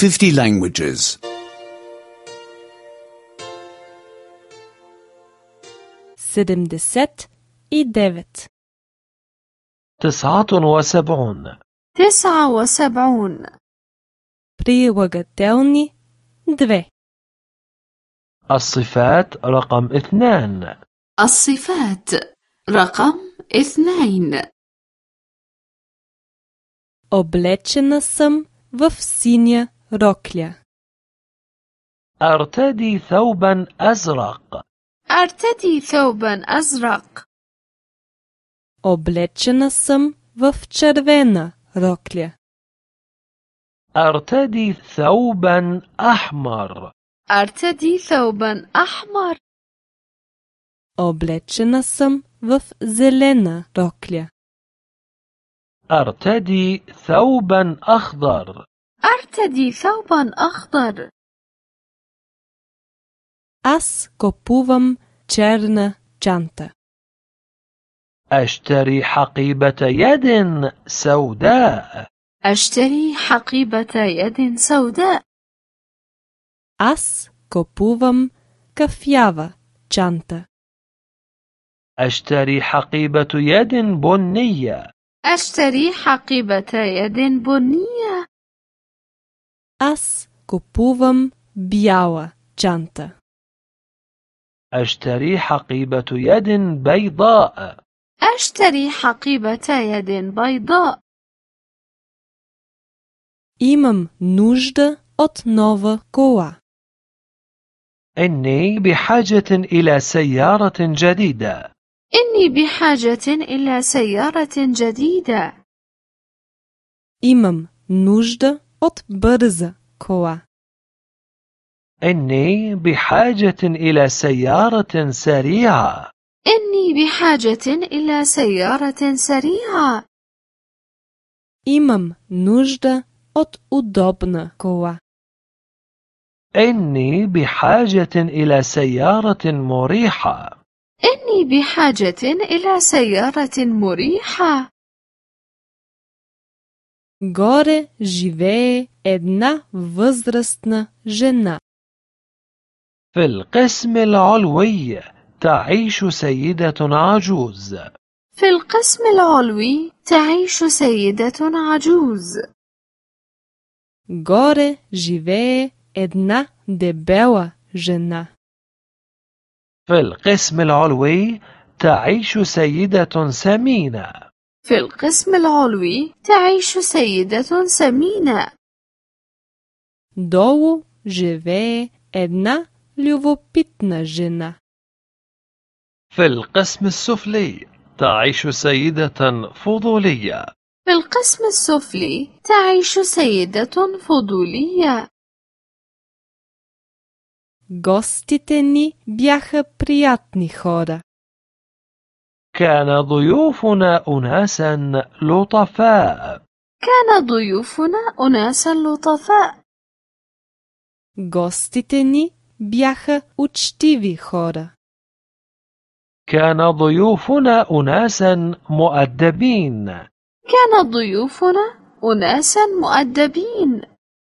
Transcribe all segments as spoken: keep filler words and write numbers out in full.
fifty languages. sedamdeset i devet. تسعة وسبعون. تسعة وسبعون. Прилагателни две. الصفات رقم اثنان. الصفات رقم اثنين. Облечена съм в синя рокля. أرتدي ثوبا أزرق. أرتدي ثوبا أزرق. Облечена съм в червена рокля. أرتدي ثوبا أحمر. أرتدي ثوبا أحمر. Облечена съм в зелена рокля. أرتدي ثوبا أخضر. أرتدي ثوبا أخضر. Аз купувам черна чанта. أشتري حقيبة يد سوداء. أشتري حقيبة يد سوداء. Аз купувам кафява чанта. أشتري حقيبة يد بنية. أشتري حقيبة يد بنية. Аз купувам бяла чанта. أشتري حقيبة يد بيضاء. أشتري حقيبة يد بيضاء. Имам нужда от нова кола. إني بحاجة إلى سيارة جديدة. إني بحاجة إلى سيارة جديدة. Имам нужда от бърза кола. إني بحاجة إلى سيارة سريعة. إني بحاجة إلى سيارة سريعة. Имам нужда от удобна кола. إني بحاجة إلى سيارة مريحة. إني بحاجة إلى سيارة مريحة. Горе живее една възрастна жена. في القسم العلوي تعيش سيدة عجوز. في القسم العلوي تعيش سيدة عجوز. Горе живее една дебела жена. في القسم العلوي تعيش سيدة سمينة. في القسم العلوي تعيش سيدة سمينة. Долу живее една любопитна жена. في القسم السفلي تعيش سيدة فضولية. في القسم السفلي تعيش سيدة فضولية. Гостите ни бяха приятни хора. كان ضيوفنا أناسا لطفاء. كان ضيوفنا أناسا لطفاء. Гостите ни бяха учтиви хора. كان ضيوفنا أناسا مؤدبين. كان ضيوفنا أناسا مؤدبين.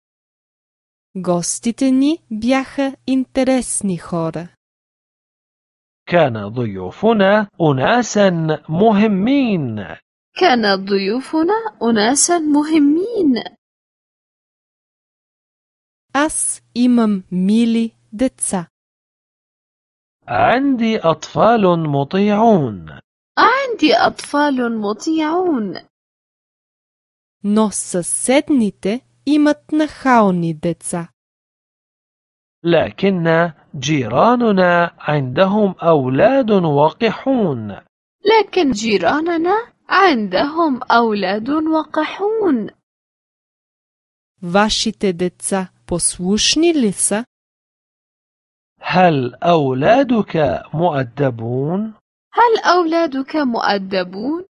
Гостите ни бяха интересни хора. كان ضيوفنا أناسا مهمين. كان ضيوفنا أناسا مهمين. Аз имам мили деца. عندي أطفال مطيعون. عندي أطفال مطيعون. Но съседните имат нахални деца. لكن جيراننا عندهم أولاد وقحون. لكن جيراننا عندهم أولاد وقحون. Вашите деца послушни ли са? هل أولادك مؤدبون؟ هل أولادك مؤدبون؟